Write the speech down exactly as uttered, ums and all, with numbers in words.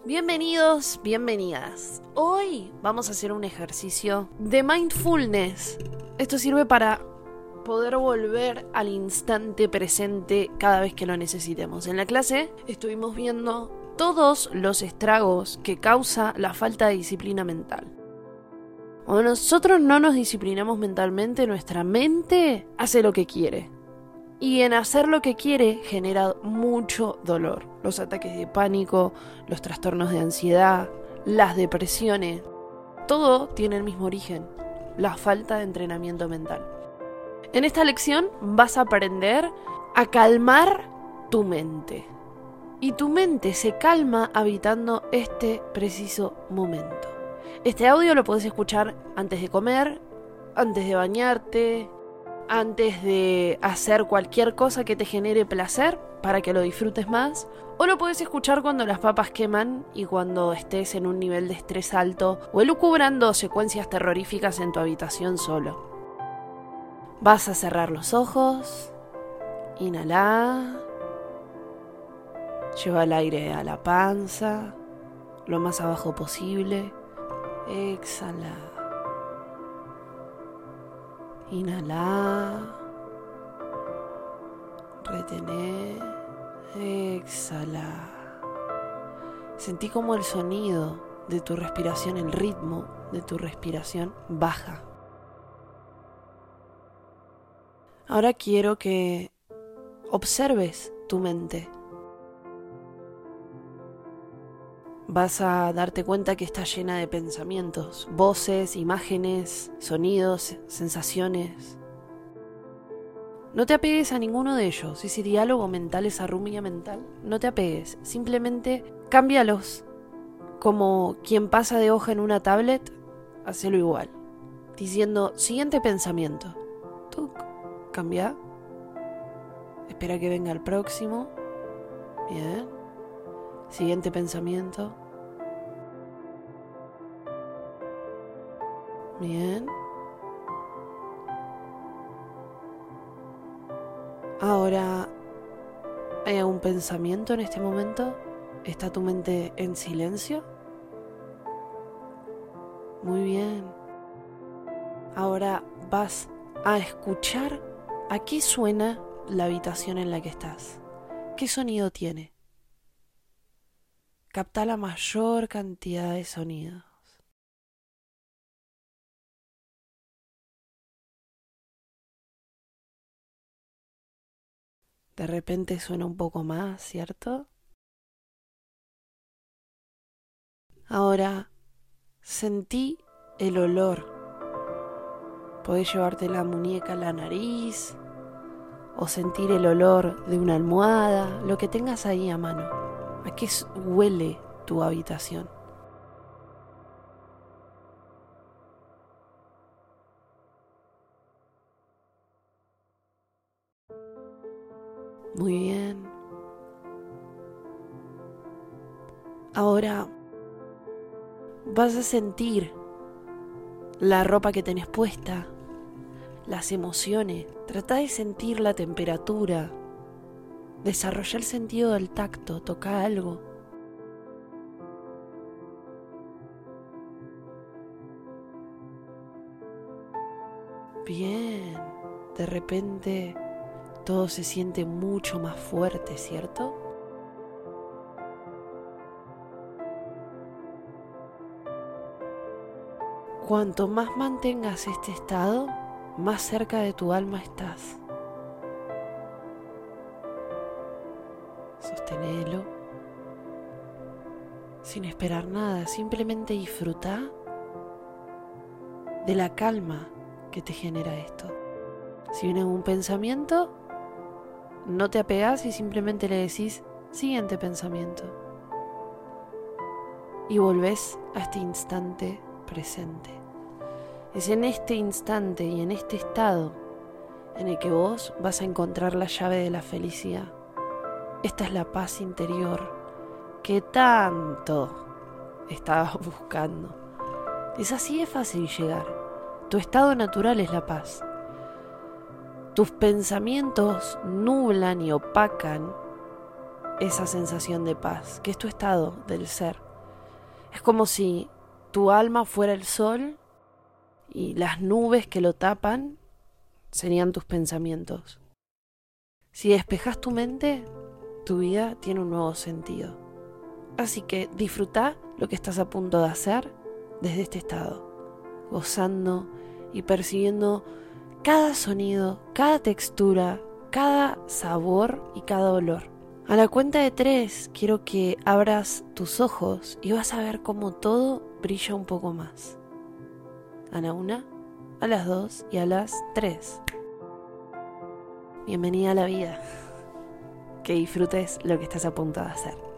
Bienvenidos, bienvenidas. Hoy vamos a hacer un ejercicio de mindfulness. Esto sirve para poder volver al instante presente cada vez que lo necesitemos. En la clase estuvimos viendo todos los estragos que causa la falta de disciplina mental. Cuando nosotros no nos disciplinamos mentalmente, nuestra mente hace lo que quiere. Y en hacer lo que quiere genera mucho dolor. Los ataques de pánico, los trastornos de ansiedad, las depresiones. Todo tiene el mismo origen, la falta de entrenamiento mental. En esta lección vas a aprender a calmar tu mente. Y tu mente se calma habitando este preciso momento. Este audio lo podés escuchar antes de comer, antes de bañarte, antes de hacer cualquier cosa que te genere placer para que lo disfrutes más, o lo puedes escuchar cuando las papas queman y cuando estés en un nivel de estrés alto o elucubrando secuencias terroríficas en tu habitación solo. Vas a cerrar los ojos, inhalá, lleva el aire a la panza, lo más abajo posible, exhala. Inhalá, retené, exhalá. Sentí como el sonido de tu respiración, el ritmo de tu respiración baja. Ahora quiero que observes tu mente. Vas a darte cuenta que está llena de pensamientos, voces, imágenes, sonidos, sensaciones. No te apegues a ninguno de ellos, ese diálogo mental, esa rumia mental. No te apegues, simplemente cámbialos. Como quien pasa de hoja en una tablet, hacelo igual. Diciendo, siguiente pensamiento. Tú, cambia. Espera que venga el próximo. Bien. Siguiente pensamiento. Bien. Ahora, ¿hay algún pensamiento en este momento? ¿Está tu mente en silencio? Muy bien. Ahora vas a escuchar a qué suena la habitación en la que estás. ¿Qué sonido tiene? Capta la mayor cantidad de sonidos. De repente suena un poco más, ¿cierto? Ahora, sentí el olor. Podés llevarte la muñeca a la nariz o sentir el olor de una almohada, lo que tengas ahí a mano. ¿A qué huele tu habitación? Muy bien. Ahora vas a sentir la ropa que tenés puesta, las emociones. Trata de sentir la temperatura. Desarrolla el sentido del tacto. Toca algo. Bien. De repente todo se siente mucho más fuerte, ¿cierto? Cuanto más mantengas este estado, más cerca de tu alma estás. Sostenelo. Sin esperar nada, simplemente disfruta de la calma que te genera esto. Si viene un pensamiento, no te apegas y simplemente le decís siguiente pensamiento. Y volvés a este instante presente. Es en este instante y en este estado en el que vos vas a encontrar la llave de la felicidad. Esta es la paz interior que tanto estabas buscando. Es así de fácil llegar. Tu estado natural es la paz. Tus pensamientos nublan y opacan esa sensación de paz, que es tu estado del ser. Es como si tu alma fuera el sol y las nubes que lo tapan serían tus pensamientos. Si despejas tu mente, tu vida tiene un nuevo sentido. Así que disfruta lo que estás a punto de hacer desde este estado, gozando y percibiendo cada sonido, cada textura, cada sabor y cada olor. A la cuenta de tres quiero que abras tus ojos y vas a ver cómo todo brilla un poco más. A la una, a las dos y a las tres. Bienvenida a la vida. Que disfrutes lo que estás a punto de hacer.